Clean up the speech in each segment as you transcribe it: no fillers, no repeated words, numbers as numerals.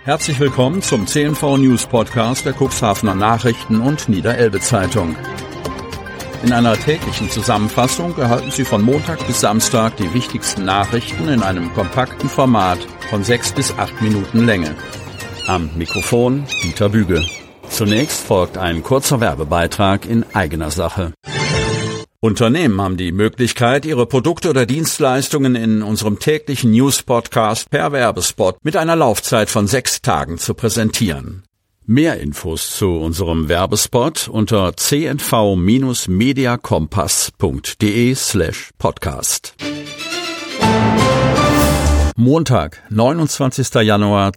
Herzlich willkommen zum CNV News Podcast der Cuxhavener Nachrichten und Niederelbe Zeitung. In einer täglichen Zusammenfassung erhalten Sie von Montag bis Samstag die wichtigsten Nachrichten in einem kompakten Format von 6 bis 8 Minuten Länge. Am Mikrofon Dieter Büge. Zunächst folgt ein kurzer Werbebeitrag in eigener Sache. Unternehmen haben die Möglichkeit, ihre Produkte oder Dienstleistungen in unserem täglichen News-Podcast per Werbespot mit einer Laufzeit von 6 Tagen zu präsentieren. Mehr Infos zu unserem Werbespot unter cnv-mediakompass.de/podcast. Montag, 29. Januar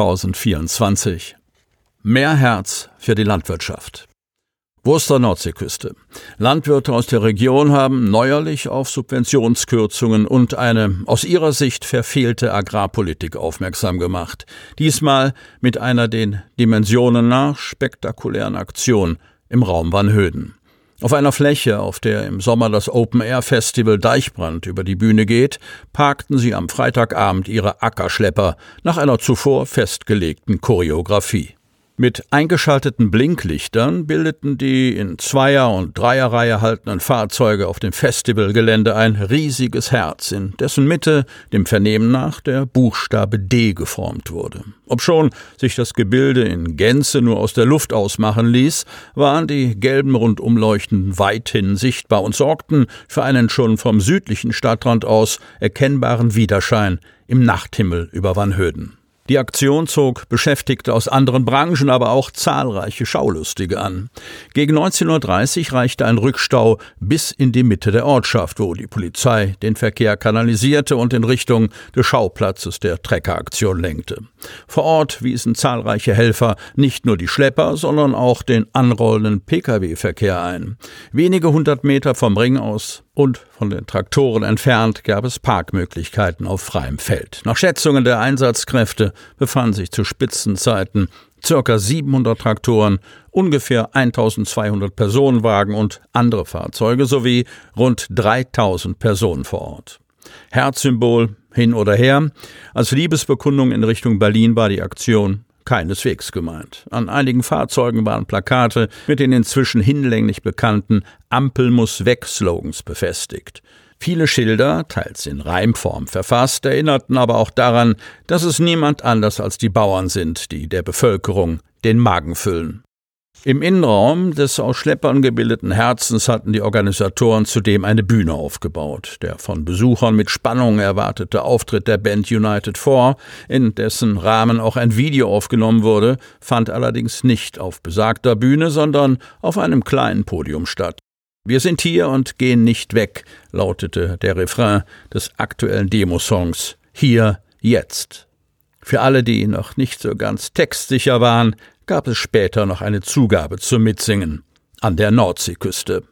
2024. Mehr Herz für die Landwirtschaft. Wurster Nordseeküste. Landwirte aus der Region haben neuerlich auf Subventionskürzungen und eine aus ihrer Sicht verfehlte Agrarpolitik aufmerksam gemacht. Diesmal mit einer den Dimensionen nach spektakulären Aktion im Raum Vanhöden. Auf einer Fläche, auf der im Sommer das Open-Air-Festival Deichbrand über die Bühne geht, parkten sie am Freitagabend ihre Ackerschlepper nach einer zuvor festgelegten Choreografie. Mit eingeschalteten Blinklichtern bildeten die in Zweier- und Dreierreihe haltenden Fahrzeuge auf dem Festivalgelände ein riesiges Herz, in dessen Mitte, dem Vernehmen nach, der Buchstabe D geformt wurde. Obschon sich das Gebilde in Gänze nur aus der Luft ausmachen ließ, waren die gelben Rundumleuchten weithin sichtbar und sorgten für einen schon vom südlichen Stadtrand aus erkennbaren Widerschein im Nachthimmel über Vanhöden. Die Aktion zog Beschäftigte aus anderen Branchen, aber auch zahlreiche Schaulustige an. Gegen 19:30 Uhr reichte ein Rückstau bis in die Mitte der Ortschaft, wo die Polizei den Verkehr kanalisierte und in Richtung des Schauplatzes der Treckeraktion lenkte. Vor Ort wiesen zahlreiche Helfer nicht nur die Schlepper, sondern auch den anrollenden Pkw-Verkehr ein. Wenige 100 Meter vom Ring aus und von den Traktoren entfernt gab es Parkmöglichkeiten auf freiem Feld. Nach Schätzungen der Einsatzkräfte befanden sich zu Spitzenzeiten ca. 700 Traktoren, ungefähr 1200 Personenwagen und andere Fahrzeuge sowie rund 3000 Personen vor Ort. Herzsymbol hin oder her, als Liebesbekundung in Richtung Berlin war die Aktion keineswegs gemeint. An einigen Fahrzeugen waren Plakate mit den inzwischen hinlänglich bekannten Ampel muss weg Slogans befestigt. Viele Schilder, teils in Reimform verfasst, erinnerten aber auch daran, dass es niemand anders als die Bauern sind, die der Bevölkerung den Magen füllen. Im Innenraum des aus Schleppern gebildeten Herzens hatten die Organisatoren zudem eine Bühne aufgebaut. Der von Besuchern mit Spannung erwartete Auftritt der Band United 4, in dessen Rahmen auch ein Video aufgenommen wurde, fand allerdings nicht auf besagter Bühne, sondern auf einem kleinen Podium statt. »Wir sind hier und gehen nicht weg«, lautete der Refrain des aktuellen Demosongs »Hier, jetzt«. Für alle, die noch nicht so ganz textsicher waren, gab es später noch eine Zugabe zum Mitsingen an der Nordseeküste.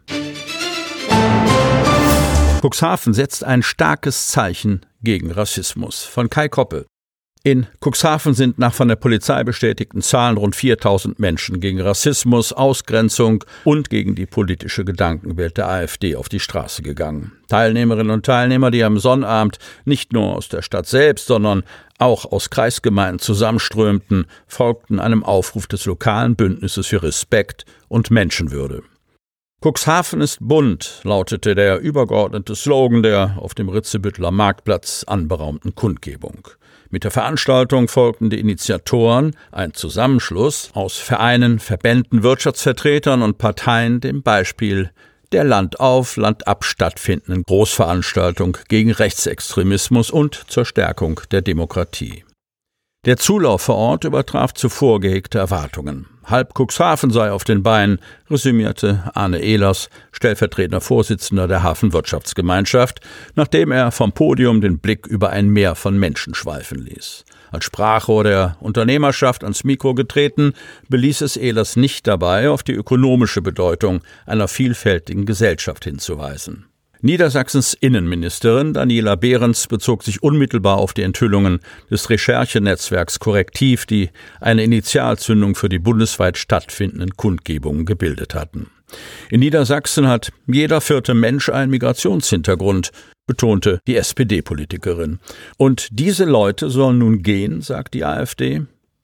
Cuxhaven setzt ein starkes Zeichen gegen Rassismus. Von Kai Koppe. In Cuxhaven sind nach von der Polizei bestätigten Zahlen rund 4000 Menschen gegen Rassismus, Ausgrenzung und gegen die politische Gedankenwelt der AfD auf die Straße gegangen. Teilnehmerinnen und Teilnehmer, die am Sonnabend nicht nur aus der Stadt selbst, sondern auch aus Kreisgemeinden zusammenströmten, folgten einem Aufruf des lokalen Bündnisses für Respekt und Menschenwürde. Cuxhaven ist bunt, lautete der übergeordnete Slogan der auf dem Ritzebütteler Marktplatz anberaumten Kundgebung. Mit der Veranstaltung folgten die Initiatoren, ein Zusammenschluss aus Vereinen, Verbänden, Wirtschaftsvertretern und Parteien, dem Beispiel der Land-auf, Land-ab stattfindenden Großveranstaltung gegen Rechtsextremismus und zur Stärkung der Demokratie. Der Zulauf vor Ort übertraf zuvor gehegte Erwartungen. Halb Cuxhaven sei auf den Beinen, resümierte Arne Ehlers, stellvertretender Vorsitzender der Hafenwirtschaftsgemeinschaft, nachdem er vom Podium den Blick über ein Meer von Menschen schweifen ließ. Als Sprachrohr der Unternehmerschaft ans Mikro getreten, beließ es Ehlers nicht dabei, auf die ökonomische Bedeutung einer vielfältigen Gesellschaft hinzuweisen. Niedersachsens Innenministerin Daniela Behrens bezog sich unmittelbar auf die Enthüllungen des Recherchenetzwerks Korrektiv, die eine Initialzündung für die bundesweit stattfindenden Kundgebungen gebildet hatten. In Niedersachsen hat jeder 4. Mensch einen Migrationshintergrund, betonte die SPD-Politikerin. Und diese Leute sollen nun gehen, sagt die AfD.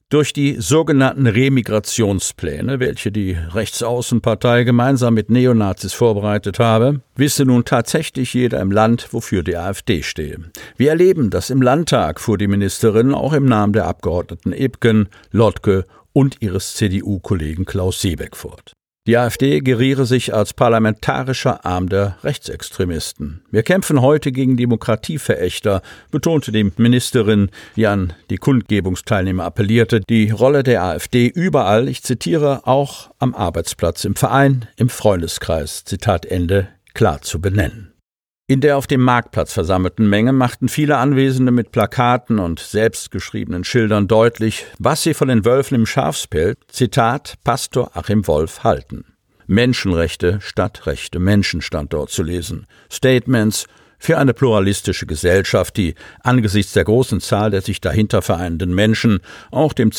Durch die sogenannten Remigrationspläne, welche die Rechtsaußenpartei gemeinsam mit Neonazis vorbereitet habe, wisse nun tatsächlich jeder im Land, wofür die AfD stehe. Wir erleben das im Landtag, fuhr die Ministerin auch im Namen der Abgeordneten Ebken, Lotke und ihres CDU-Kollegen Klaus Seebeck fort. Die AfD geriere sich als parlamentarischer Arm der Rechtsextremisten. Wir kämpfen heute gegen Demokratieverächter, betonte die Ministerin, die an die Kundgebungsteilnehmer appellierte, die Rolle der AfD überall, ich zitiere, auch am Arbeitsplatz, im Verein, im Freundeskreis, Zitat Ende, klar zu benennen. In der auf dem Marktplatz versammelten Menge machten viele Anwesende mit Plakaten und selbstgeschriebenen Schildern deutlich, was sie von den Wölfen im Schafspelz, Zitat Pastor Achim Wolf, halten. Menschenrechte statt rechte Menschen stand dort zu lesen. Statements für eine pluralistische Gesellschaft, die angesichts der großen Zahl der sich dahinter vereinenden Menschen auch dem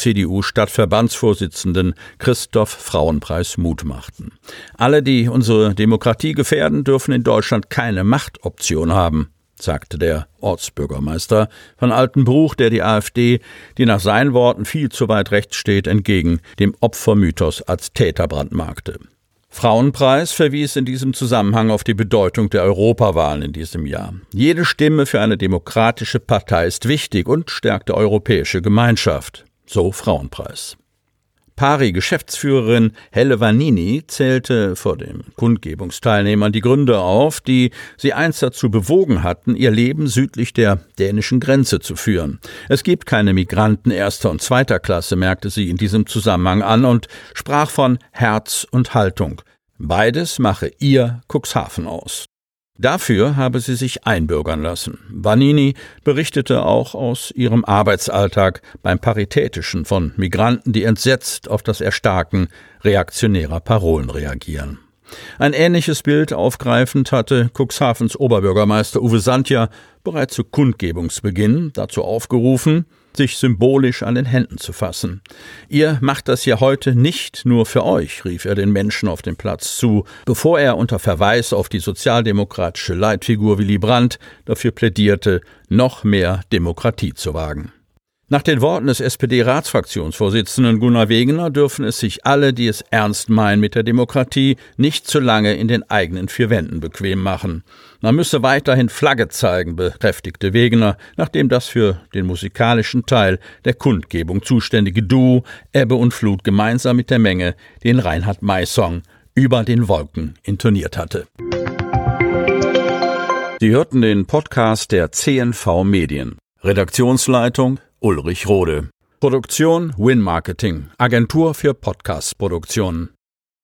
CDU-Stadtverbandsvorsitzenden Christoph Frauenpreis Mut machten. Alle, die unsere Demokratie gefährden, dürfen in Deutschland keine Machtoption haben, sagte der Ortsbürgermeister von Altenbruch, der die AfD, die nach seinen Worten viel zu weit rechts steht, entgegen dem Opfermythos als Täter brandmarkte. Frauenpreis verwies in diesem Zusammenhang auf die Bedeutung der Europawahlen in diesem Jahr. Jede Stimme für eine demokratische Partei ist wichtig und stärkt die europäische Gemeinschaft. So Frauenpreis. Pari-Geschäftsführerin Helle Vanini zählte vor den Kundgebungsteilnehmern die Gründe auf, die sie einst dazu bewogen hatten, ihr Leben südlich der dänischen Grenze zu führen. Es gibt keine Migranten erster und zweiter Klasse, merkte sie in diesem Zusammenhang an und sprach von Herz und Haltung. Beides mache ihr Cuxhaven aus. Dafür habe sie sich einbürgern lassen. Vanini berichtete auch aus ihrem Arbeitsalltag beim Paritätischen von Migranten, die entsetzt auf das Erstarken reaktionärer Parolen reagieren. Ein ähnliches Bild aufgreifend hatte Cuxhavens Oberbürgermeister Uwe Santja bereits zu Kundgebungsbeginn dazu aufgerufen, sich symbolisch an den Händen zu fassen. Ihr macht das ja heute nicht nur für euch, rief er den Menschen auf dem Platz zu, bevor er unter Verweis auf die sozialdemokratische Leitfigur Willy Brandt dafür plädierte, noch mehr Demokratie zu wagen. Nach den Worten des SPD-Ratsfraktionsvorsitzenden Gunnar Wegener dürfen es sich alle, die es ernst meinen mit der Demokratie, nicht zu lange in den eigenen vier Wänden bequem machen. Man müsse weiterhin Flagge zeigen, bekräftigte Wegener, nachdem das für den musikalischen Teil der Kundgebung zuständige Duo Ebbe und Flut gemeinsam mit der Menge den Reinhard-May-Song »Über den Wolken« intoniert hatte. Sie hörten den Podcast der CNV Medien. Redaktionsleitung Ulrich Rode. Produktion Win Marketing, Agentur für Podcast-Produktionen.